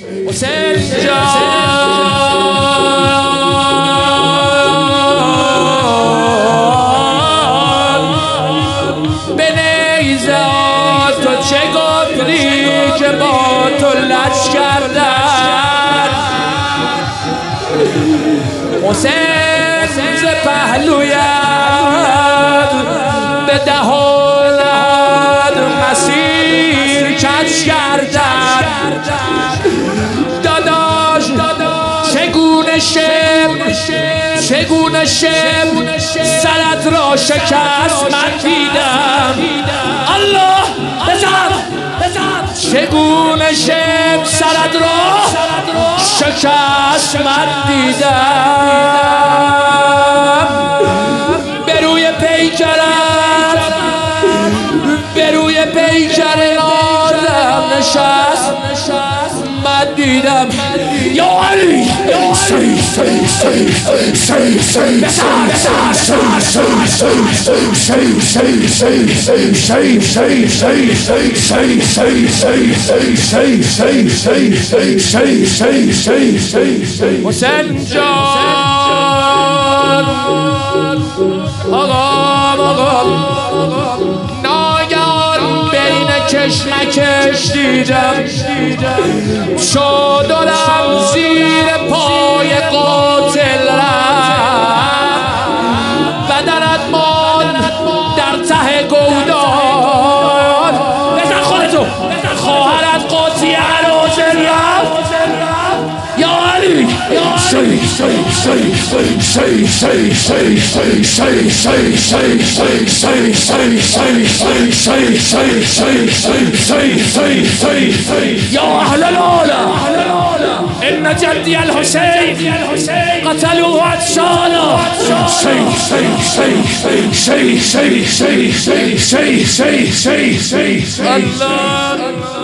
حسین جان به نیزه تو چه گفتی که با تو لج کردن؟ حسین ز پهلویت به دهانت مسیر کج کردن. داداش چگونه شب سرت را شکست من دیدم. الله بزن چگونه شب سرت را شکست من دیدم. به روی پیکر آدم نشست من دیدم. یا علی حسین جان آقا ناگهان بین کشمکش دیدم چادرم زیر پای قاتل رفت. بدنت ماند در ته گودال. بزن خودتو خواهرت قاطی عراضل رفت. یا علی یا اهل العلا ان جدی الحسین قتلوه اطفالا. الله